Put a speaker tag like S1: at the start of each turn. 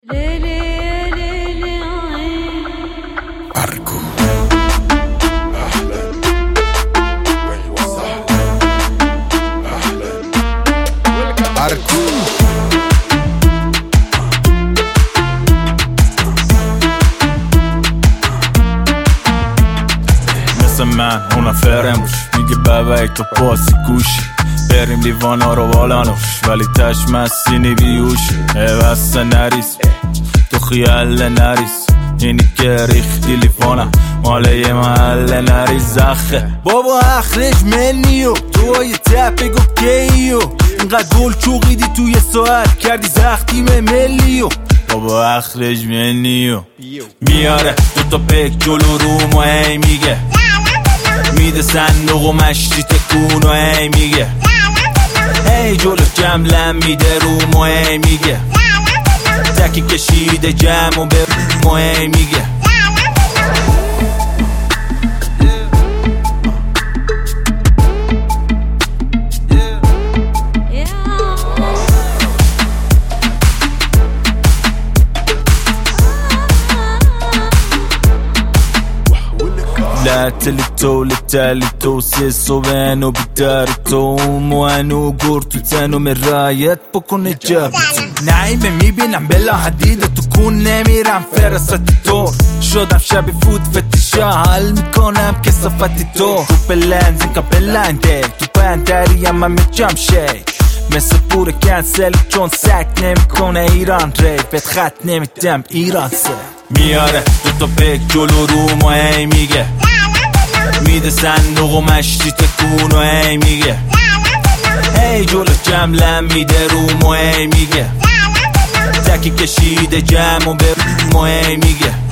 S1: أرجو أهلا أيوة صح أهلا أرجو
S2: مثل من اونا فرموش میگه بابای تو پاسی گوشی بریم لیوانا رو بالانوش ولی تش مسینی بیوشی بسته نریز تو خیال نریز اینی که ریختی لیوانا ماله یه محل نریز اخه بابا اخرش منیو تو های تپه گفت کیو اینقدر گل چوقیدی توی ساعت کردی زختیم ملیو بابا اخرج منیو میاره دوتا پک جلو روم و هی میگه میده صندوق و مشتی تکون و هی میگه هی جلو جملم میده روم و هی میگه تکی کشیده جمع و به روم و هی میگه لتالي تو سيسو بانو بدار توم وانو قرتو تانو من رايات بكون جابتو نعيمة میبینم بلا حديدة تكون نمیرم فرست الدور شدم شبی فوت فتشا حل میکنم کسافت تو بلند زنکا بلنده تو بندری اما میجم شی مثل پور کنسل چون سک نمیکنه ایران ریپت خط نمیدم ایران سه میاره دوتا پک جلو روم و هی میگه میده صندوق و مشتی تکون و هی میگه هی جلو جملم میده روم و هی میگه تکی کشیده جمع و به روم و هی میگه